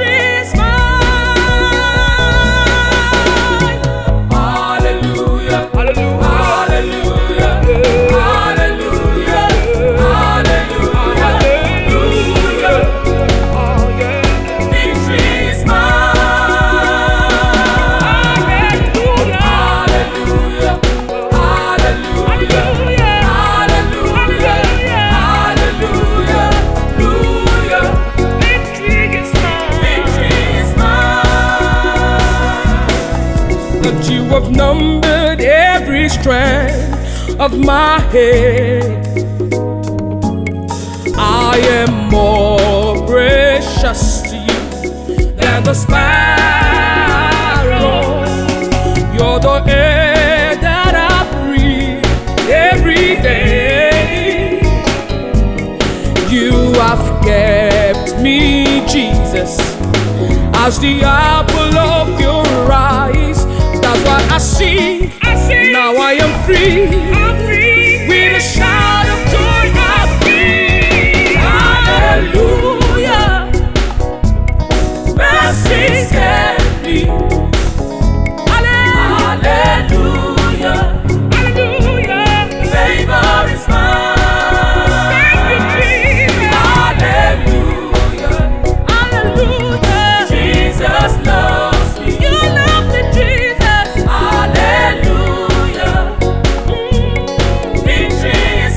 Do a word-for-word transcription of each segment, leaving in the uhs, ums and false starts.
That you have numbered every strand of my head. I am more precious to you than the sparrow. You're the air that I breathe every day. You have kept me, Jesus, as the apple of your eyes. That's why I sing. I sing. Now I am free. I'm free. With a shout of joy, I'm free. Hallelujah. Mercy set me. Hallelujah. Hallelujah. Favor is mine. Thank you, Jesus. Hallelujah. Hallelujah. Jesus loves me. You love me, Jesus. Hallelujah. Victory is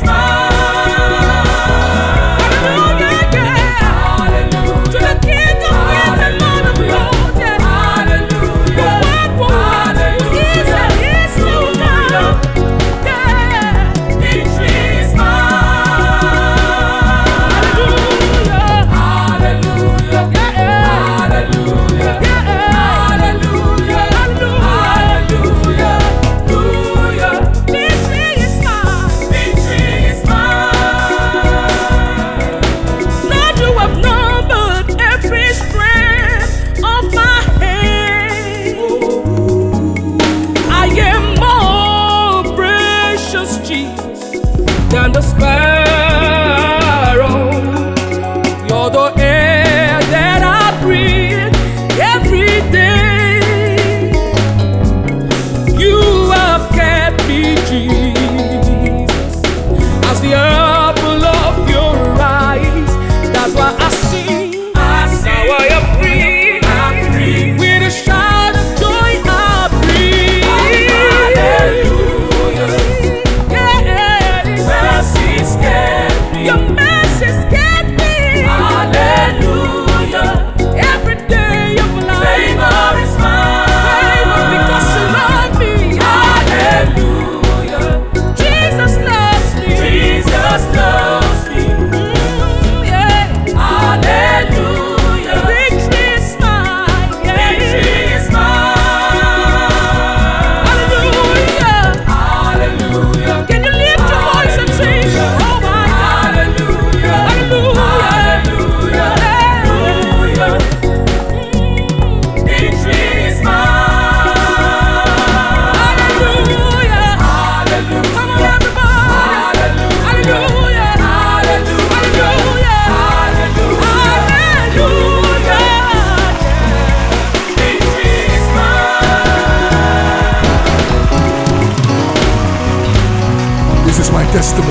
mine. Hallelujah, yeah. Hallelujah. To the King of Kings and Lord of Lords, yeah. Hallelujah. The word for word. Jesus is you now. Yeah. Victory is mine. Hallelujah. Hallelujah. Yeah. Hallelujah. Yeah. Hallelujah. Hallelujah. Hallelujah. Victory is mine. Victory is mine. Lord, you have numbered every strand of my head. I am more precious, Jesus, than the sparrow. You're the air that I breathe every day. You have kept me, Jesus, as the apple of your eyes. That's why I sing. I sing. Now I am free. I'm free. With a shout of joy, I breathe. Hallelujah. Yeah. Mercy's kept me. Your mercy's kept me. Hallelujah. Every day of life. Favor is mine. Favor because you love me. Hallelujah. Jesus loves me. Jesus loves me. Mm, yeah. Hallelujah. Victory is mine. Yeah. Victory is mine. Hallelujah. Hallelujah. Can you lift your voice and sing? Oh my God. Hallelujah. Hallelujah. Hallelujah. Victory is mine. Hallelujah. Hallelujah. Come on, everybody. Hallelujah. Hallelujah. Hallelujah. Hallelujah. Victory is mine. This is my testimony.